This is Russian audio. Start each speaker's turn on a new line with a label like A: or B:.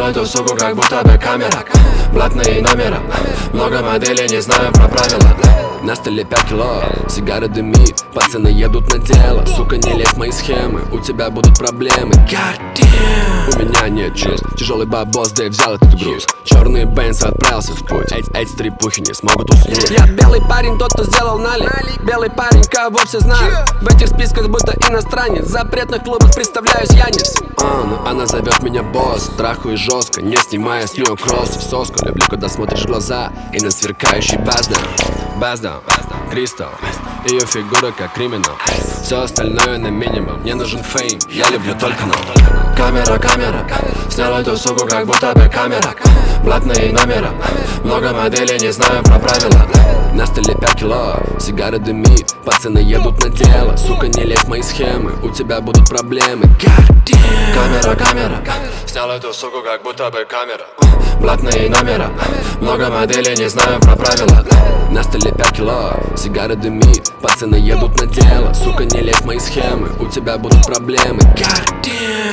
A: Снял эту суку, как будто бы камера. Блатные номера, много моделей, не знаю про правила. На столе 5 кило, сигары дымит, пацаны едут на дело. Сука, не лезь в мои схемы, у тебя будут проблемы. God damn. У меня нет чувств, тяжелый бабос, да и взял этот груз. Черный Бенц отправился в путь, эти стрипухи не смогут уснуть. Я белый парень, тот, кто сделал налик. Белый парень, кого все знают. В этих списках будто иностранец. В запретных клубах представляюсь Янис. Она зовет меня босс, трахаю жестко, не снимая с нее кросс в соску. Люблю, когда смотришь в глаза и на сверкающий баздаун, кристалл, ее фигура как криминал. Все остальное на минимум, мне нужен фейм, я люблю только но. Камера, снял эту суку, как будто бы камера. Блатные номера, много моделей, не знаю про правила. На столе 5 кило, сигары дымит, пацаны едут на дело. Сука, не лезь в мои схемы, у тебя будут проблемы. God damn. Камера, снял эту суку, как будто бы камера. Блатные номера, много моделей, не знаю про правила. На столе 5 кило, сигары дымит, пацаны едут на дело. Сука, не лезь в мои схемы, у тебя будут проблемы. God damn.